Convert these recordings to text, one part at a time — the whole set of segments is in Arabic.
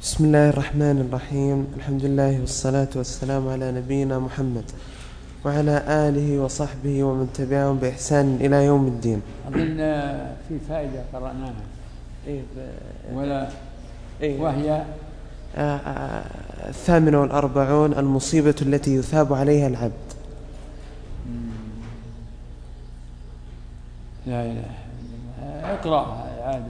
بسم الله الرحمن الرحيم. الحمد لله والصلاة والسلام على نبينا محمد وعلى آله وصحبه ومن تبعهم بإحسان إلى يوم الدين. أظن في فائدة قرأناها ولا وهي 48 المصيبة التي يثاب عليها العبد. لا إله إلا الله. اقرأها إعادة.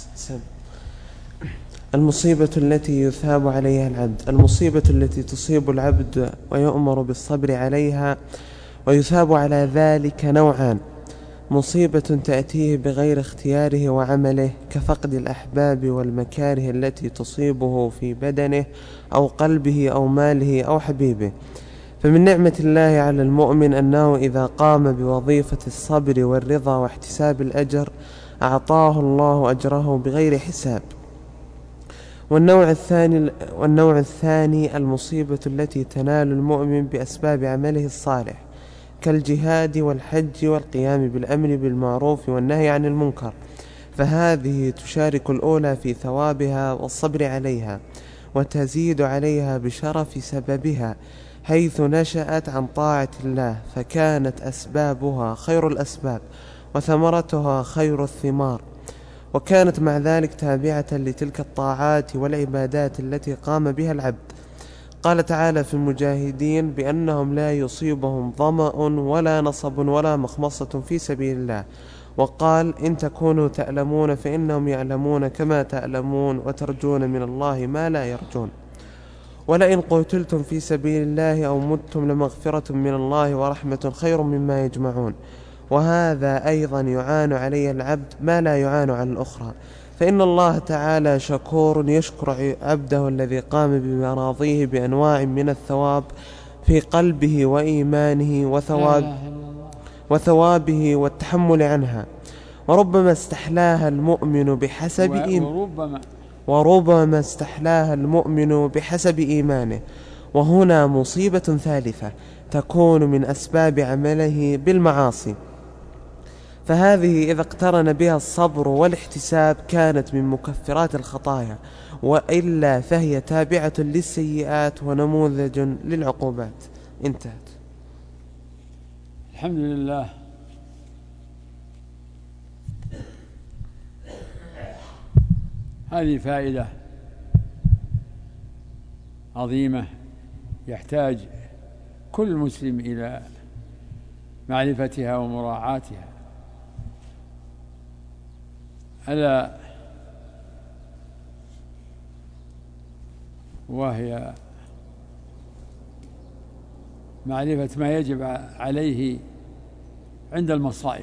المصيبة التي يثاب عليها العبد. المصيبة التي تصيب العبد ويؤمر بالصبر عليها ويثاب على ذلك نوعان: مصيبة تأتيه بغير اختياره وعمله، كفقد الأحباب والمكاره التي تصيبه في بدنه أو قلبه أو ماله أو حبيبه. فمن نعمة الله على المؤمن أنه إذا قام بوظيفة الصبر والرضا واحتساب الأجر أعطاه الله أجره بغير حساب. والنوع الثاني المصيبة التي تنال المؤمن بأسباب عمله الصالح، كالجهاد والحج والقيام بالأمر بالمعروف والنهي عن المنكر، فهذه تشارك الأولى في ثوابها والصبر عليها، وتزيد عليها بشرف سببها، حيث نشأت عن طاعة الله، فكانت أسبابها خير الأسباب وثمرتها خير الثمار، وكانت مع ذلك تابعة لتلك الطاعات والعبادات التي قام بها العبد. قال تعالى في المجاهدين بأنهم لا يصيبهم ظمأ ولا نصب ولا مخمصة في سبيل الله، وقال إن تكونوا تألمون فإنهم يعلمون كما تألمون وترجون من الله ما لا يرجون، ولئن قتلتم في سبيل الله أو متم لمغفرة من الله ورحمة خير مما يجمعون. وهذا أيضا يعان عليه العبد ما لا يعان على الأخرى، فإن الله تعالى شكور يشكر عبده الذي قام بمراضيه بأنواع من الثواب في قلبه وإيمانه وثوابه والتحمل عنها، وربما استحلاها المؤمن بحسب إيمانه. وهنا مصيبة ثالثة تكون من أسباب عمله بالمعاصي، فهذه إذا اقترن بها الصبر والاحتساب كانت من مكفرات الخطايا، وإلا فهي تابعة للسيئات ونموذج للعقوبات. انتهت. الحمد لله. هذه فائدة عظيمة يحتاج كل مسلم إلى معرفتها ومراعاتها. ألا وهي معرفة ما يجب عليه عند المصائب.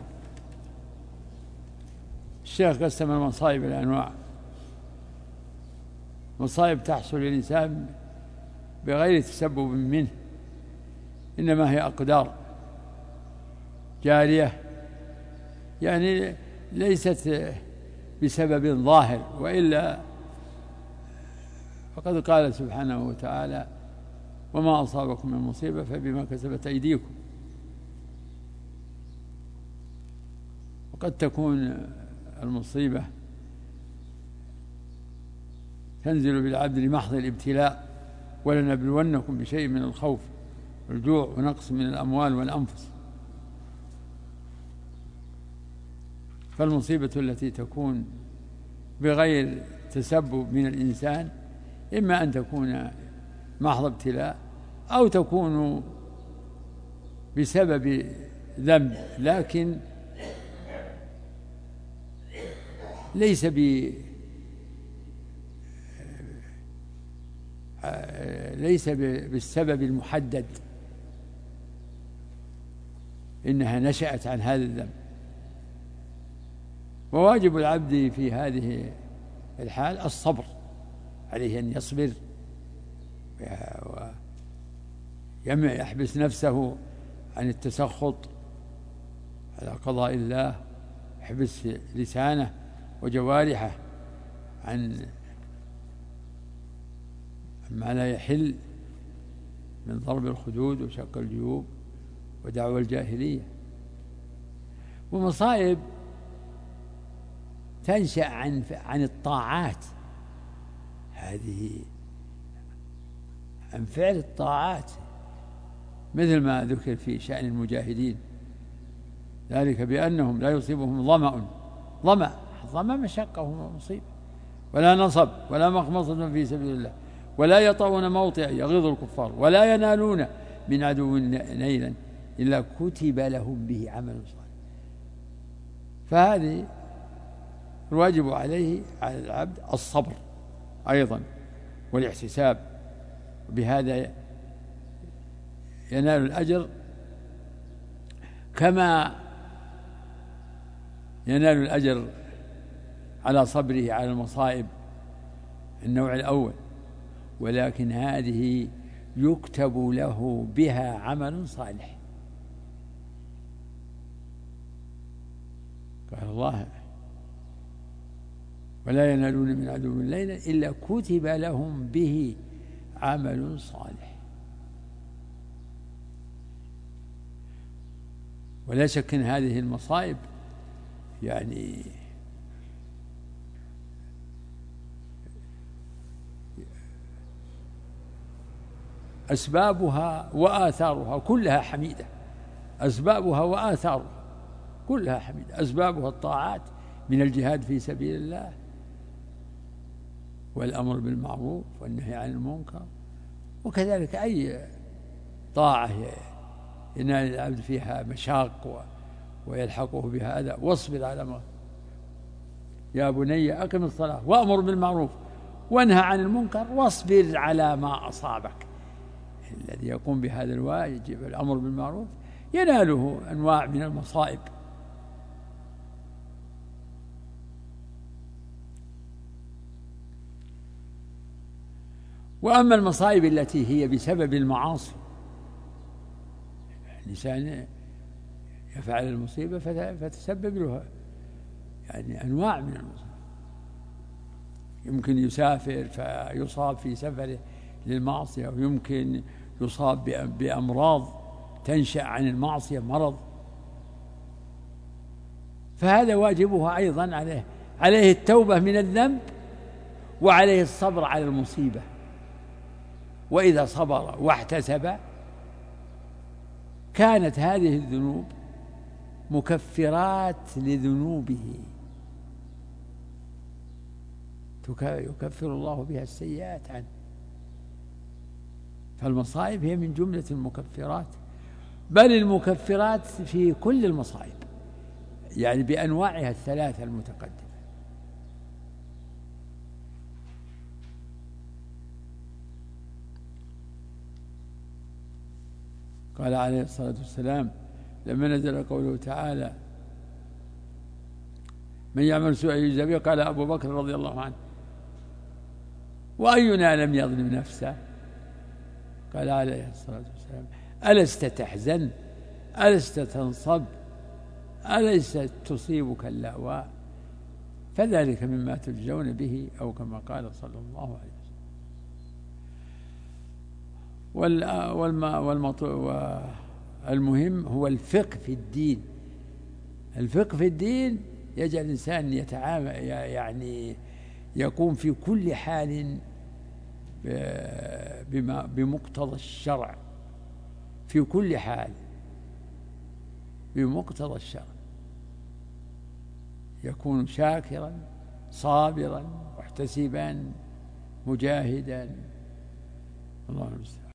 الشيخ قسم المصائب إلى أنواع: مصائب تحصل للإنسان بغير تسبب منه، إنما هي أقدار جارية، يعني ليست بسبب ظاهر، وإلا فقد قال سبحانه وتعالى: وما أصابكم من مصيبة فبما كسبت أيديكم. وقد تكون المصيبة تنزل بالعبد لمحض الابتلاء: ولنبلونكم بشيء من الخوف والجوع ونقص من الأموال والأنفس. فالمصيبة التي تكون بغير تسبب من الإنسان إما أن تكون محض ابتلاء أو تكون بسبب ذنب، لكن ليس بالسبب المحدد، إنها نشأت عن هذا الذنب. وواجب العبد في هذه الحال الصبر، عليه أن يصبر ويحبس نفسه عن التسخط على قضاء الله، يحبس لسانه وجوارحه عن ما لا يحل من ضرب الخدود وشق الجيوب ودعوى الجاهلية. ومصائب تنشأ عن الطاعات هذه عن فعل الطاعات، مثل ما ذكر في شأن المجاهدين، ذلك بأنهم لا يصيبهم ظمأ مشقة ومصيبة، ولا نصب ولا مخمصة في سبيل الله، ولا يطؤون موطئا يغيظ الكفار، ولا ينالون من عدو نيلا إلا كتب لهم به عمل صالح. فهذه الواجب على العبد الصبر أيضا والاحتساب، بهذا ينال الأجر كما ينال الأجر على صبره على المصائب النوع الأول، ولكن هذه يكتب له بها عمل صالح. قال الله: ولا ينالون من عدو ليلا إلا كتب لهم به عمل صالح. ولا شك أن هذه المصائب يعني أسبابها وآثارها كلها حميدة، أسبابها وآثارها كلها حميدة. أسبابها الطاعات من الجهاد في سبيل الله والأمر بالمعروف والنهي عن المنكر، وكذلك أي طاعة ينال العبد فيها مشاق ويلحقه بها أذى، واصبر على ما يا بني أقم الصلاة وأمر بالمعروف وانهى عن المنكر واصبر على ما أصابك. الذي يقوم بهذا الواجب الأمر بالمعروف يناله أنواع من المصائب. وأما المصائب التي هي بسبب المعاصي، الإنسان يفعل المصيبة فتسبب له يعني أنواع من المصائب. يمكن يسافر فيصاب في سفره للمعصية، ويمكن يصاب بأمراض تنشأ عن المعصية، مرض، فهذا واجبه أيضا عليه التوبة من الذنب، وعليه الصبر على المصيبة. وإذا صبر واحتسب كانت هذه الذنوب مكفرات لذنوبه، يكفر الله بها السيئات عنه. فالمصائب هي من جملة المكفرات، بل المكفرات في كل المصائب، يعني بأنواعها الثلاثة المتقدمة. قال عليه الصلاة والسلام لما نزل قوله تعالى: من يعمل سوءا يجزى به، قال أبو بكر رضي الله عنه: وأينا لم يظلم نفسه؟ قال عليه الصلاة والسلام: ألست تحزن؟ ألست تنصب؟ ألست تصيبك اللأواء؟ فذلك مما تجزون به، أو كما قال صلى الله عليه وسلم. والمهم هو الفقه في الدين. الفقه في الدين يجعل الإنسان يتعامل، يعني يقوم في كل حال بمقتضى الشرع، في كل حال بمقتضى الشرع، يكون شاكرا صابرا محتسبا مجاهدا. الله المستعان.